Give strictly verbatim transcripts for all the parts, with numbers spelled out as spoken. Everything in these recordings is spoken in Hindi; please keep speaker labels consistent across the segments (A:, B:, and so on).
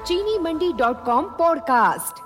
A: चीनी Mandi dot com podcast.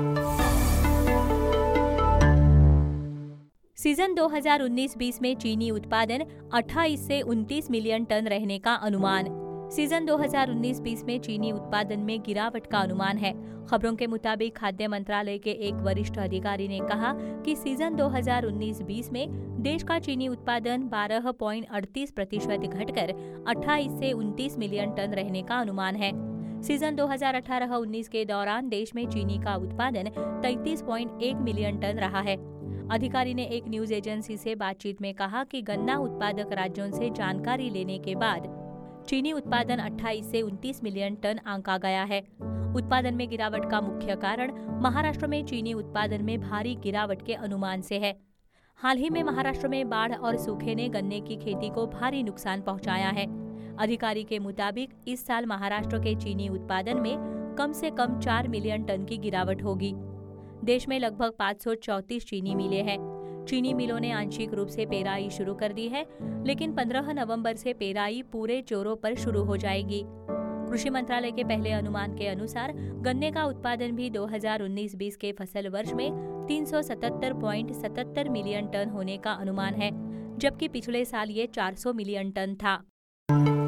B: Season दो हज़ार उन्नीस बीस में चीनी उत्पादन अट्ठाईस से उनतीस मिलियन टन रहने का अनुमान। सीजन दो हज़ार उन्नीस बीस में चीनी उत्पादन में गिरावट का अनुमान है। खबरों के मुताबिक खाद्य मंत्रालय के एक वरिष्ठ अधिकारी ने कहा कि सीजन दो हज़ार उन्नीस बीस में देश का चीनी उत्पादन बारह दशमलव अड़तीस प्रतिशत घटकर अट्ठाईस से उनतीस मिलियन टन रहने का अनुमान है। सीजन दो हज़ार अठारह उन्नीस के दौरान देश में चीनी का उत्पादन तैंतीस दशमलव एक मिलियन टन रहा है। अधिकारी ने एक न्यूज एजेंसी से बातचीत में कहा कि गन्ना उत्पादक राज्यों से जानकारी लेने के बाद चीनी उत्पादन अट्ठाईस से उनतीस मिलियन टन आंका गया है। उत्पादन में गिरावट का मुख्य कारण महाराष्ट्र में चीनी उत्पादन में भारी गिरावट के अनुमान से है। हाल ही में महाराष्ट्र में बाढ़ और सूखे ने गन्ने की खेती को भारी नुकसान पहुंचाया है। अधिकारी के मुताबिक इस साल महाराष्ट्र के चीनी उत्पादन में कम से कम चार मिलियन टन की गिरावट होगी। देश में लगभग पाँच सौ चौंतीस चीनी मिलें हैं। चीनी मिलों ने आंशिक रूप से पेराई शुरू कर दी है, लेकिन पंद्रह नवंबर से पेराई पूरे जोरों पर शुरू हो जाएगी। कृषि मंत्रालय के पहले अनुमान के अनुसार गन्ने का उत्पादन भी दो हज़ार उन्नीस बीस के फसल वर्ष में तीन सौ सतहत्तर पॉइंट सतहत्तर मिलियन टन होने का अनुमान है, जबकि पिछले साल ये चार सौ मिलियन टन था।